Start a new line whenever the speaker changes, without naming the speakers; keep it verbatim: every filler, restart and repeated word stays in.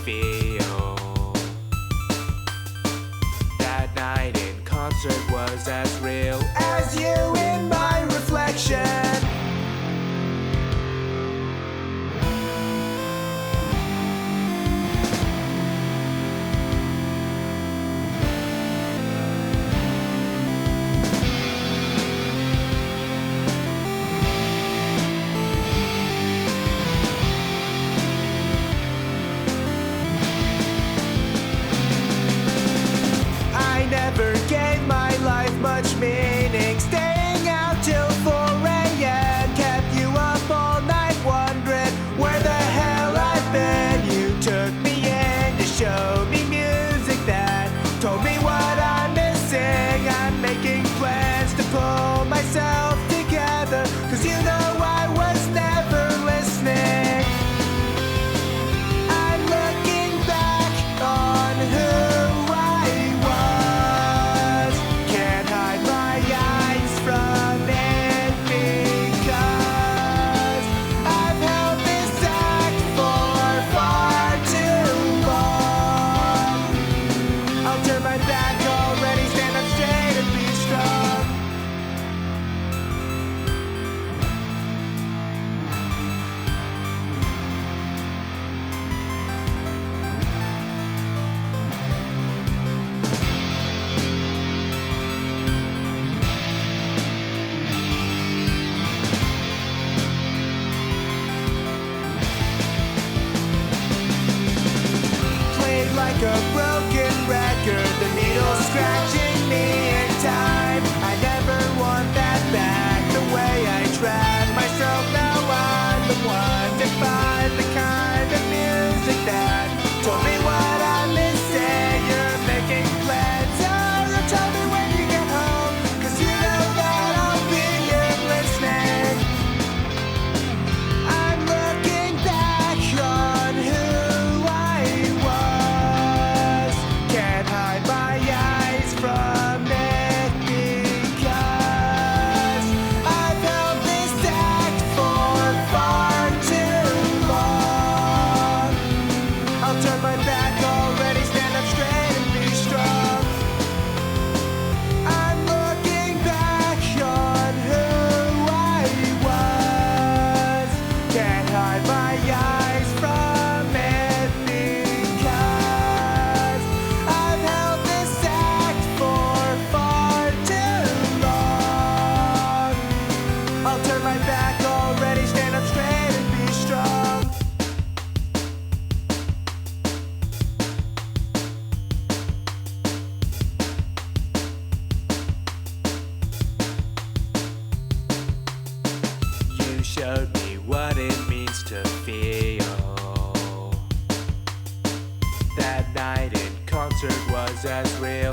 feel. That night in concert was as real as you in my reflection. Never gave my life much meaning, staying out till four a m Kept you up all night wondering where the hell I've been. You took me in to show me music that told me what I'm missing. I'm making plans to pull myself together, cause you know I was never listening. I'm looking back on who like a broken record, the needle scratching me in time. I never want that back, the way I trap myself. Now I'm the one to find the kind of music that told me what I'm missing. You're making plans, oh, you tell me when you get home, cause you know that I'll be here listening. I'm looking back on who I was. Can't hide my eyes from it, because I've held this act for far too long. I'll turn my back already, stand up straight and be strong. I'm looking back on who I was. Can't hide my eyes from it, because I've held this act for far too long. I'll turn my back already, stand up straight and be strong. You showed me what it means to feel. That night in concert was as real